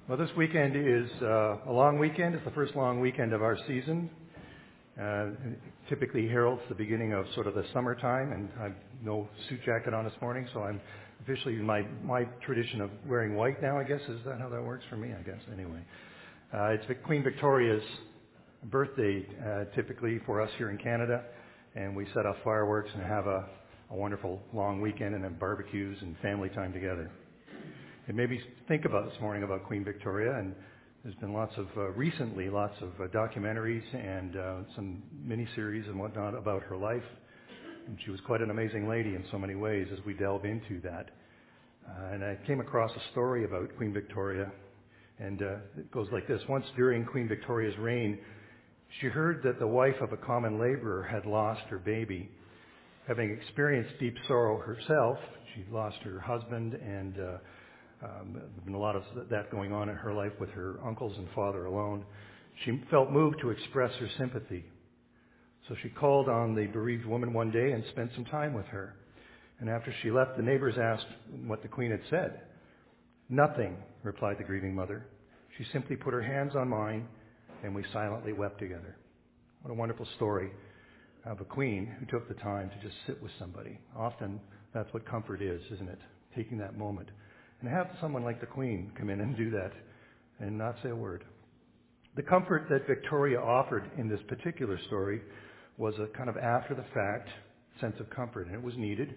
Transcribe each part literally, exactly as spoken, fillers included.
Well, this weekend is uh, a long weekend. It's the first long weekend of our season. Uh, typically heralds the beginning of sort of the summertime, and I've no suit jacket on this morning, so I'm officially in my, my tradition of wearing white now, I guess. Is that how that works for me? I guess, anyway. Uh, it's Queen Victoria's birthday, uh, typically, for us here in Canada, and we set off fireworks and have a, a wonderful long weekend and then barbecues and family time together. And maybe think about this morning about Queen Victoria, and there's been lots of, uh, recently, lots of uh, documentaries and uh, some miniseries and whatnot about her life. And she was quite an amazing lady in so many ways as we delve into that. Uh, and I came across a story about Queen Victoria, and uh, it goes like this. Once during Queen Victoria's reign, she heard that the wife of a common laborer had lost her baby. Having experienced deep sorrow herself, she lost her husband, and uh, Um, there's been a lot of that going on in her life with her uncles and father alone. She felt moved to express her sympathy. So she called on the bereaved woman one day and spent some time with her. And after she left, the neighbors asked what the Queen had said. "Nothing," replied the grieving mother. "She simply put her hands on mine, and we silently wept together." What a wonderful story of a queen who took the time to just sit with somebody. Often that's what comfort is, isn't it? Taking that moment. And have someone like the Queen come in and do that and not say a word. The comfort that Victoria offered in this particular story was a kind of after-the-fact sense of comfort, and it was needed.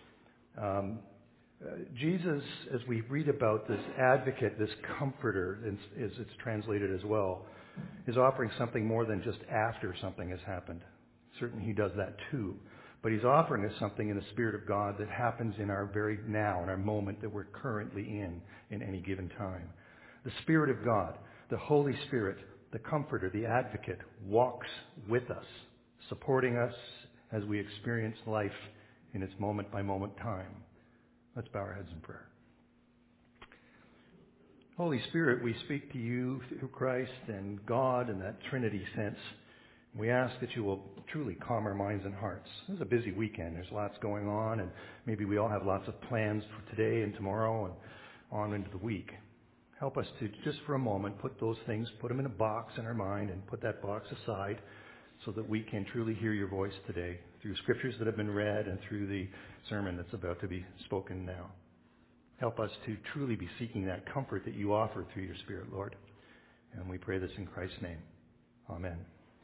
Um, uh, Jesus, as we read about this advocate, this comforter, as it's translated as well, is offering something more than just after something has happened. Certainly he does that too. But he's offering us something in the Spirit of God that happens in our very now, in our moment that we're currently in, in any given time. The Spirit of God, the Holy Spirit, the Comforter, the Advocate, walks with us, supporting us as we experience life in its moment-by-moment time. Let's bow our heads in prayer. Holy Spirit, we speak to you through Christ and God in that Trinity sense. We ask that you will truly calm our minds and hearts. This is a busy weekend. There's lots going on, and maybe we all have lots of plans for today and tomorrow and on into the week. Help us to, just for a moment, put those things, put them in a box in our mind and put that box aside so that we can truly hear your voice today through scriptures that have been read and through the sermon that's about to be spoken now. Help us to truly be seeking that comfort that you offer through your Spirit, Lord. And we pray this in Christ's name. Amen.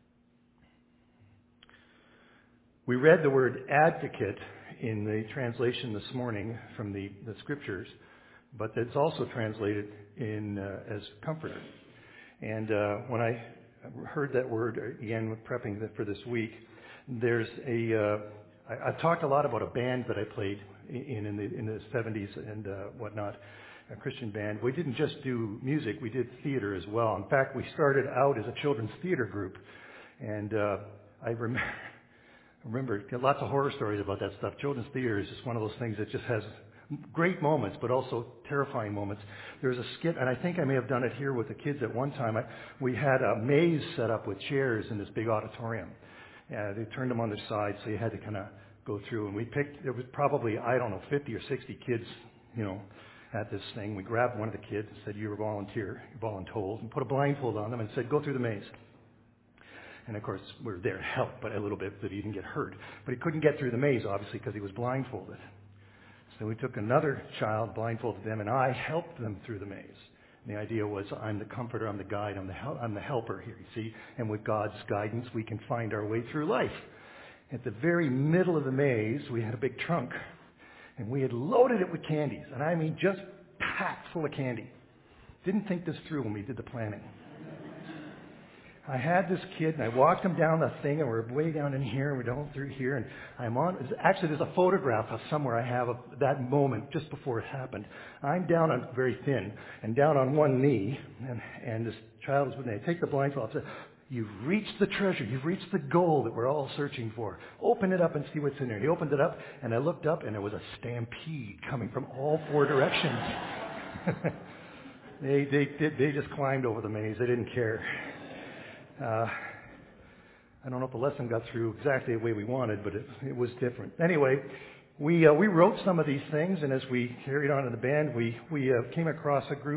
We read the word advocate in the translation this morning from the, the scriptures, but it's also translated in uh, as comforter. And uh, when I heard that word, again, prepping for this week, there's a, uh, I, I've talked a lot about a band that I played in in the, in the seventies and uh, whatnot, a Christian band. We didn't just do music, we did theater as well. In fact, we started out as a children's theater group. And uh, I remember... Remember, lots of horror stories about that stuff. Children's theater is just one of those things that just has great moments, but also terrifying moments. There's a skit, and I think I may have done it here with the kids at one time. I, we had a maze set up with chairs in this big auditorium. Uh, they turned them on their side, so you had to kind of go through. And we picked, there was probably, I don't know, fifty or sixty kids, you know, at this thing. We grabbed one of the kids and said, "You're a volunteer, you're voluntold," and put a blindfold on them and said, "Go through the maze." And of course, we were there to help, but a little bit so that he didn't get hurt. But he couldn't get through the maze, obviously, because he was blindfolded. So we took another child, blindfolded them, and I helped them through the maze. And the idea was, I'm the comforter, I'm the guide, I'm the, hel- I'm the helper here, you see. And with God's guidance, we can find our way through life. At the very middle of the maze, we had a big trunk. And we had loaded it with candies. And I mean, just packed full of candy. Didn't think this through when we did the planning. I had this kid, and I walked him down the thing, and we're way down in here, and we're down through here, and I'm on, actually there's a photograph of somewhere I have of that moment just before it happened. I'm down on, very thin, and down on one knee, and, and this child is with me. I take the blindfold, I said, "You've reached the treasure, you've reached the goal that we're all searching for. Open it up and see what's in there." He opened it up, and I looked up, and there was a stampede coming from all four directions. they, they, they, they just climbed over the maze, they didn't care. Uh, I don't know if the lesson got through exactly the way we wanted, but it, it was different. Anyway, we uh, we wrote some of these things, and as we carried on in the band, we we uh, came across a group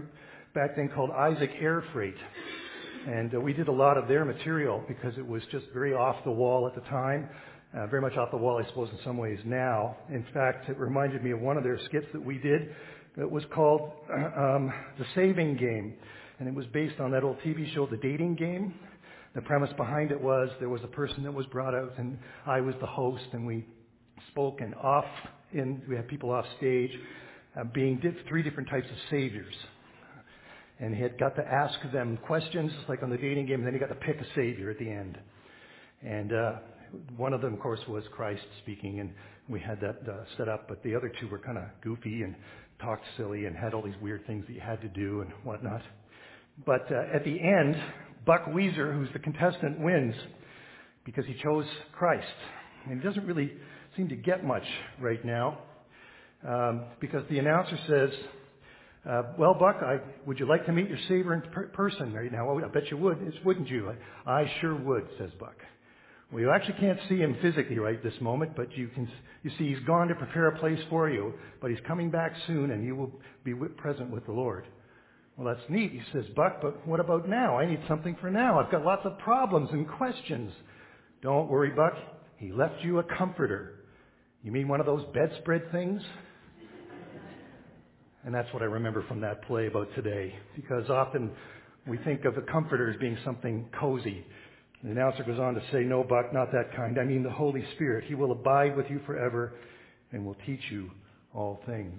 back then called Isaac Air Freight. And uh, we did a lot of their material because it was just very off the wall at the time, uh, very much off the wall, I suppose, in some ways now. In fact, it reminded me of one of their skits that we did. It was called uh, um, The Saving Game, and it was based on that old T V show, The Dating Game. The premise behind it was there was a person that was brought out, and I was the host, and we spoke, and off in we had people off stage uh, being did three different types of saviors. And he had got to ask them questions, just like on the dating game, and then he got to pick a savior at the end. And uh, one of them, of course, was Christ speaking, and we had that uh, set up. But the other two were kind of goofy and talked silly and had all these weird things that you had to do and whatnot. But uh, at the end, Buck Weezer, who's the contestant, wins because he chose Christ. And he doesn't really seem to get much right now um, because the announcer says, Uh, well, Buck, I, would you like to meet your Savior in per- person right now? Well, I bet you would, wouldn't you? I, I sure would, says Buck. Well, you actually can't see him physically right this moment, but you can. You see, he's gone to prepare a place for you, but he's coming back soon, and you will be with, present with the Lord. Well, that's neat, he says, Buck, but what about now? I need something for now. I've got lots of problems and questions. Don't worry, Buck. He left you a comforter. You mean one of those bedspread things? And that's what I remember from that play about today, because often we think of a comforter as being something cozy. The announcer goes on to say, no, Buck, not that kind. I mean the Holy Spirit. He will abide with you forever and will teach you all things.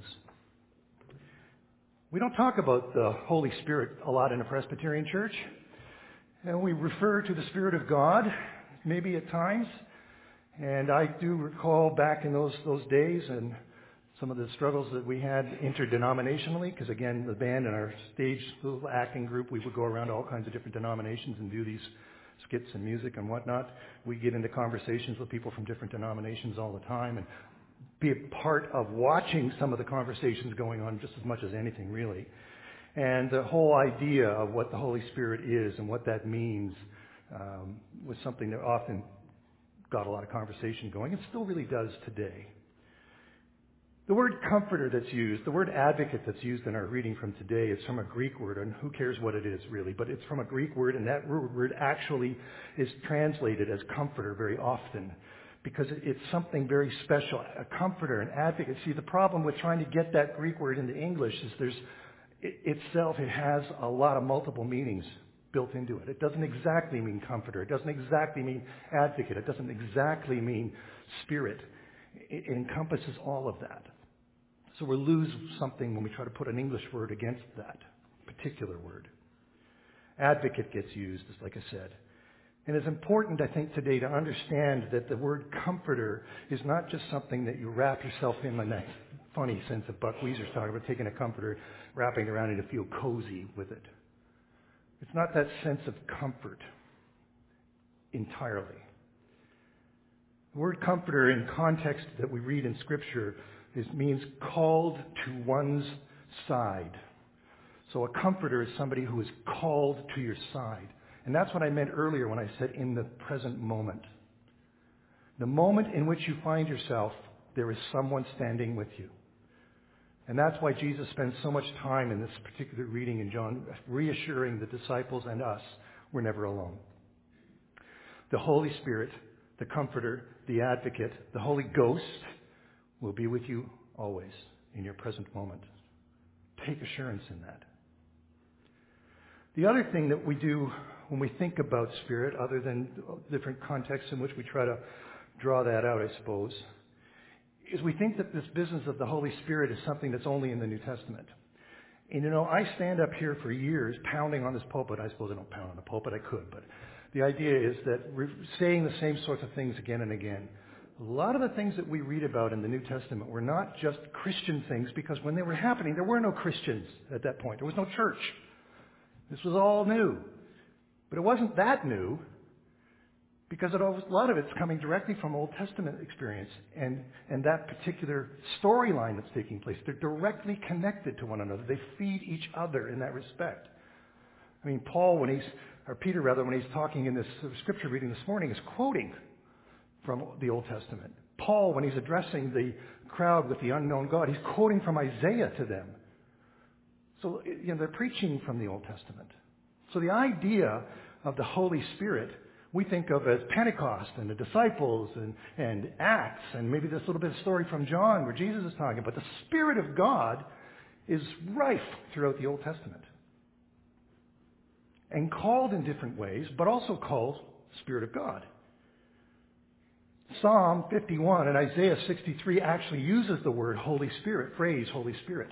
We don't talk about the Holy Spirit a lot in a Presbyterian church. And we refer to the Spirit of God, maybe at times. And I do recall back in those, those days and some of the struggles that we had interdenominationally, because again, the band and our stage little acting group, we would go around to all kinds of different denominations and do these skits and music and whatnot. We get into conversations with people from different denominations all the time and be a part of watching some of the conversations going on just as much as anything, really. And the whole idea of what the Holy Spirit is and what that means um, was something that often got a lot of conversation going, and still really does today. The word comforter that's used, the word advocate that's used in our reading from today is from a Greek word, and who cares what it is really, but it's from a Greek word, and that word actually is translated as comforter very often because it's something very special, a comforter, an advocate. See, the problem with trying to get that Greek word into English is there's it itself, it has a lot of multiple meanings built into it. It doesn't exactly mean comforter. It doesn't exactly mean advocate. It doesn't exactly mean spirit. It encompasses all of that. So we lose something when we try to put an English word against that particular word. Advocate gets used, as like I said. And it's important, I think, today to understand that the word comforter is not just something that you wrap yourself in in that funny sense that Buck Weezer's talking about, taking a comforter, wrapping around it to feel cozy with it. It's not that sense of comfort entirely. The word comforter in context that we read in Scripture is, means called to one's side. So a comforter is somebody who is called to your side. And that's what I meant earlier when I said in the present moment. The moment in which you find yourself, there is someone standing with you. And that's why Jesus spends so much time in this particular reading in John, reassuring the disciples and us we're never alone. The Holy Spirit, the Comforter, the Advocate, the Holy Ghost will be with you always in your present moment. Take assurance in that. The other thing that we do when we think about Spirit, other than different contexts in which we try to draw that out, I suppose, is we think that this business of the Holy Spirit is something that's only in the New Testament. And you know, I stand up here for years pounding on this pulpit. I suppose I don't pound on the pulpit, I could, but the idea is that we're saying the same sorts of things again and again. A lot of the things that we read about in the New Testament were not just Christian things, because when they were happening, there were no Christians at that point. There was no church. This was all new. But it wasn't that new, because it was, a lot of it's coming directly from Old Testament experience and, and that particular storyline that's taking place. They're directly connected to one another. They feed each other in that respect. I mean, Paul, when he's, or Peter rather, when he's talking in this scripture reading this morning, is quoting from the Old Testament. Paul, when he's addressing the crowd with the unknown God, he's quoting from Isaiah to them. So, you know, they're preaching from the Old Testament. So the idea of the Holy Spirit we think of as Pentecost and the disciples and, and Acts and maybe this little bit of story from John where Jesus is talking. But the Spirit of God is rife throughout the Old Testament. And called in different ways, but also called Spirit of God. Psalm fifty-one and Isaiah sixty-three actually uses the word Holy Spirit, phrase Holy Spirit.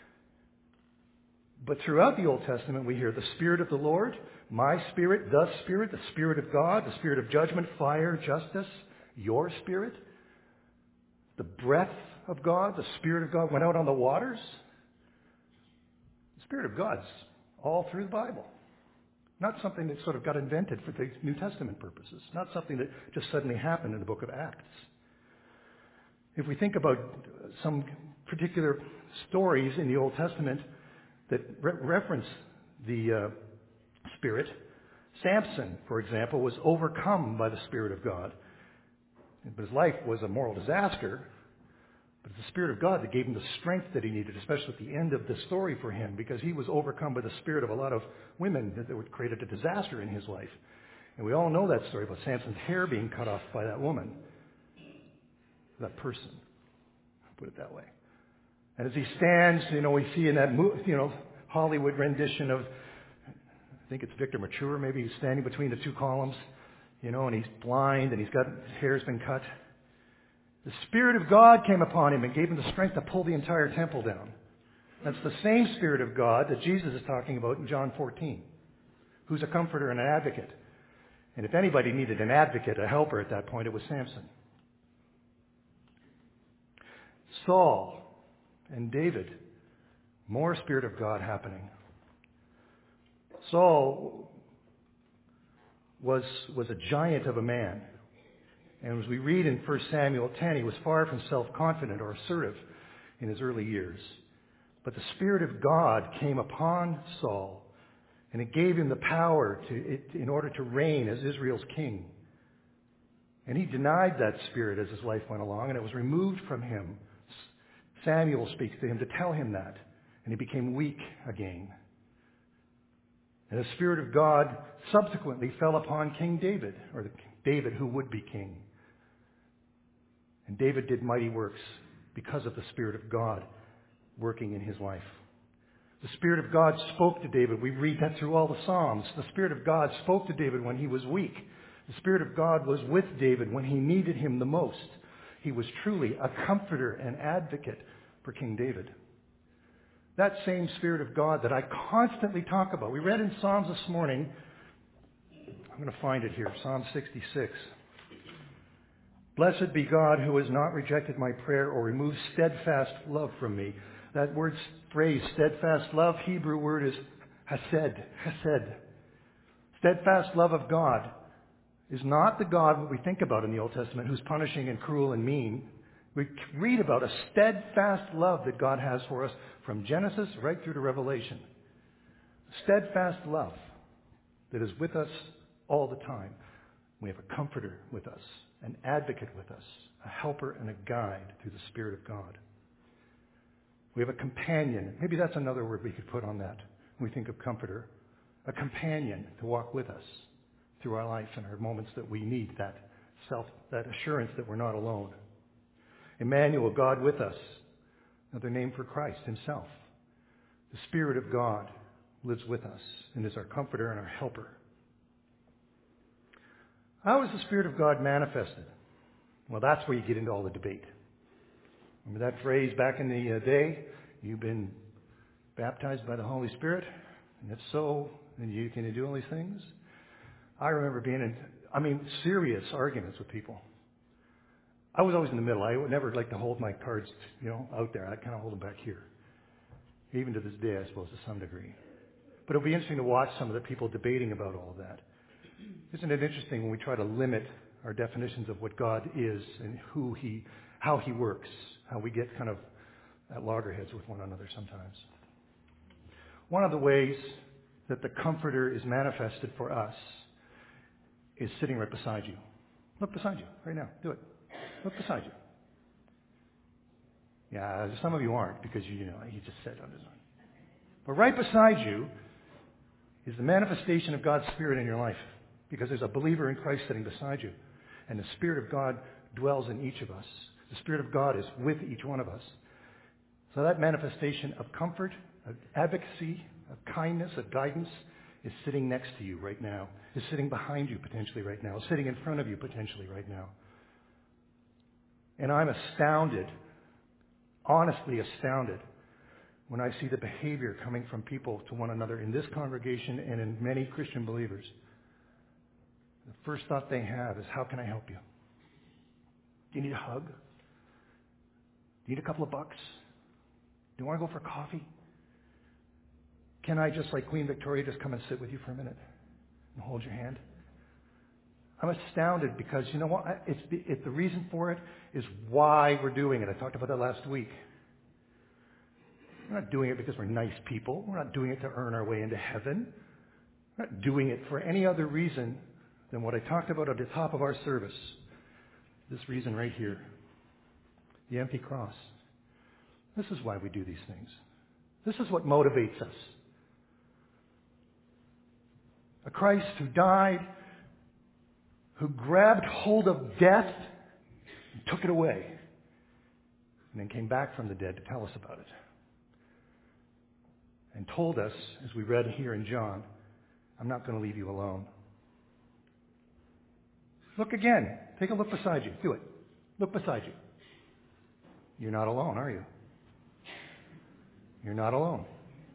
But throughout the Old Testament we hear the Spirit of the Lord, my Spirit, the Spirit, the Spirit of God, the Spirit of judgment, fire, justice, your Spirit. The breath of God, the Spirit of God went out on the waters. The Spirit of God's all through the Bible. Not something that sort of got invented for the New Testament purposes. Not something that just suddenly happened in the book of Acts. If we think about some particular stories in the Old Testament that re- reference the uh, Spirit, Samson, for example, was overcome by the Spirit of God. But his life was a moral disaster. But it's the Spirit of God that gave him the strength that he needed, especially at the end of the story for him, because he was overcome by the spirit of a lot of women that would created a disaster in his life. And we all know that story about Samson's hair being cut off by that woman, that person, put it that way. And as he stands, you know, we see in that, you know, Hollywood rendition of, I think it's Victor Mature, maybe he's standing between the two columns, you know, and he's blind and he's got, his hair's been cut. The Spirit of God came upon him and gave him the strength to pull the entire temple down. That's the same Spirit of God that Jesus is talking about in John fourteen, who's a comforter and an advocate. And if anybody needed an advocate, a helper at that point, it was Samson. Saul and David, more Spirit of God happening. Saul was, was a giant of a man. And as we read in First Samuel ten, he was far from self-confident or assertive in his early years. But the Spirit of God came upon Saul, and it gave him the power to, it, in order to reign as Israel's king. And he denied that Spirit as his life went along, and it was removed from him. Samuel speaks to him to tell him that, and he became weak again. And the Spirit of God subsequently fell upon King David, or the David who would be king. And David did mighty works because of the Spirit of God working in his life. The Spirit of God spoke to David. We read that through all the Psalms. The Spirit of God spoke to David when he was weak. The Spirit of God was with David when he needed him the most. He was truly a comforter and advocate for King David. That same Spirit of God that I constantly talk about. We read in Psalms this morning. I'm going to find it here. Psalm sixty-six. Blessed be God who has not rejected my prayer or removed steadfast love from me. That word phrase, steadfast love, Hebrew word is hesed, hesed. Steadfast love of God is not the God that we think about in the Old Testament who's punishing and cruel and mean. We read about a steadfast love that God has for us from Genesis right through to Revelation. Steadfast love that is with us all the time. We have a comforter with us, an advocate with us, a helper and a guide through the Spirit of God. We have a companion. Maybe that's another word we could put on that when we think of comforter. A companion to walk with us through our life and our moments that we need that self, that assurance that we're not alone. Emmanuel, God with us, another name for Christ himself. The Spirit of God lives with us and is our comforter and our helper. How is the Spirit of God manifested? Well, that's where you get into all the debate. Remember that phrase back in the day? You've been baptized by the Holy Spirit? And if so, then you can you do all these things? I remember being in, I mean, serious arguments with people. I was always in the middle. I would never like to hold my cards, you know, out there. I kind of hold them back here. Even to this day, I suppose, to some degree. But it'll be interesting to watch some of the people debating about all of that. Isn't it interesting when we try to limit our definitions of what God is and who He, how He works, how we get kind of at loggerheads with one another sometimes. One of the ways that the Comforter is manifested for us is sitting right beside you. Look beside you right now. Do it. Look beside you. Yeah, some of you aren't because you, you know, he just said on his own. But right beside you is the manifestation of God's Spirit in your life, because there's a believer in Christ sitting beside you. And the Spirit of God dwells in each of us. The Spirit of God is with each one of us. So that manifestation of comfort, of advocacy, of kindness, of guidance is sitting next to you right now, is sitting behind you potentially right now, is sitting in front of you potentially right now. And I'm astounded, honestly astounded, when I see the behavior coming from people to one another in this congregation and in many Christian believers. The first thought they have is, how can I help you? Do you need a hug? Do you need a couple of bucks? Do you want to go for coffee? Can I, just like Queen Victoria, just come and sit with you for a minute and hold your hand? I'm astounded because, you know what? It's the, it, the reason for it is why we're doing it. I talked about that last week. We're not doing it because we're nice people. We're not doing it to earn our way into heaven. We're not doing it for any other reason than what I talked about at the top of our service. This reason right here. The empty cross. This is why we do these things. This is what motivates us. A Christ who died, who grabbed hold of death and took it away, and then came back from the dead to tell us about it. And told us, as we read here in John, I'm not going to leave you alone. Look again. Take a look beside you. Do it. Look beside you. You're not alone, are you? You're not alone.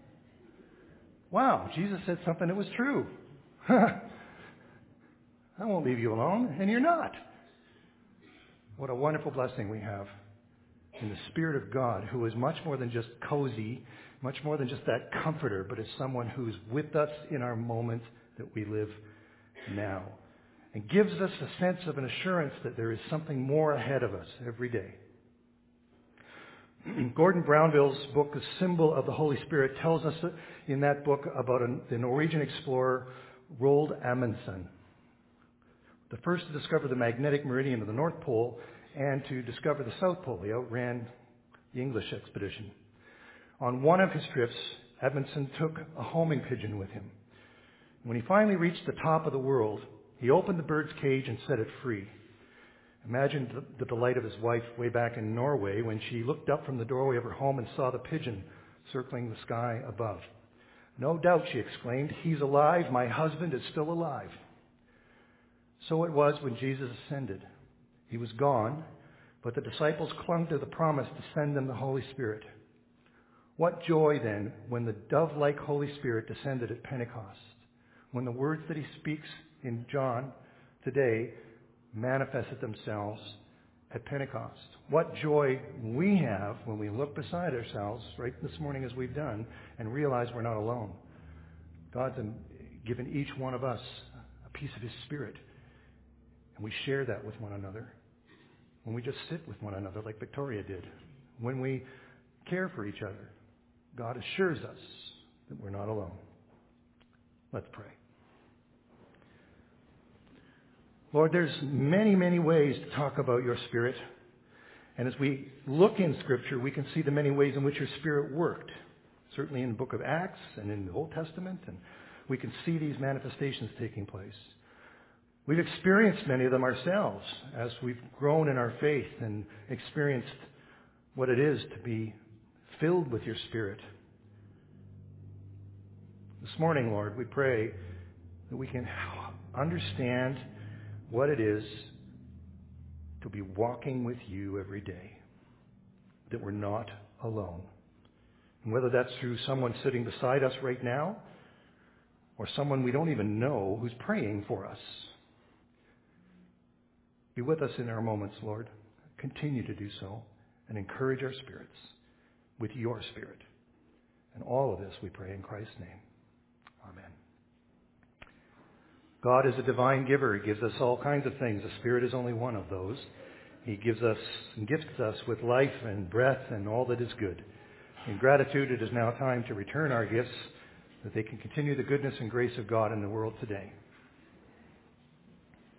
Wow, Jesus said something that was true. I won't leave you alone, and you're not. What a wonderful blessing we have in the Spirit of God, who is much more than just cozy, much more than just that comforter, but is someone who's with us in our moment that we live now, and gives us a sense of an assurance that there is something more ahead of us every day. Gordon Brownville's book, The Symbol of the Holy Spirit, tells us in that book about a, the Norwegian explorer Roald Amundsen, the first to discover the magnetic meridian of the North Pole and to discover the South Pole. He outran the English expedition. On one of his trips, Amundsen took a homing pigeon with him. When he finally reached the top of the world, he opened the bird's cage and set it free. Imagine the, the delight of his wife way back in Norway when she looked up from the doorway of her home and saw the pigeon circling the sky above. No doubt, she exclaimed, he's alive. My husband is still alive. So it was when Jesus ascended. He was gone, but the disciples clung to the promise to send them the Holy Spirit. What joy then when the dove-like Holy Spirit descended at Pentecost, when the words that he speaks in John today manifested themselves at Pentecost. What joy we have when we look beside ourselves, right this morning as we've done, and realize we're not alone. God's given each one of us a piece of his Spirit, and we share that with one another. When we just sit with one another like Victoria did, when we care for each other, God assures us that we're not alone. Let's pray. Lord, there's many, many ways to talk about your Spirit. And as we look in Scripture, we can see the many ways in which your Spirit worked. Certainly in the book of Acts and in the Old Testament. And we can see these manifestations taking place. We've experienced many of them ourselves as we've grown in our faith and experienced what it is to be filled with your Spirit. This morning, Lord, we pray that we can understand what it is to be walking with you every day, that we're not alone. And whether that's through someone sitting beside us right now or someone we don't even know who's praying for us. Be with us in our moments, Lord. Continue to do so and encourage our spirits with your Spirit. And all of this we pray in Christ's name. Amen. God is a divine giver. He gives us all kinds of things. The Spirit is only one of those. He gives us and gifts us with life and breath and all that is good. In gratitude, it is now time to return our gifts that they can continue the goodness and grace of God in the world today.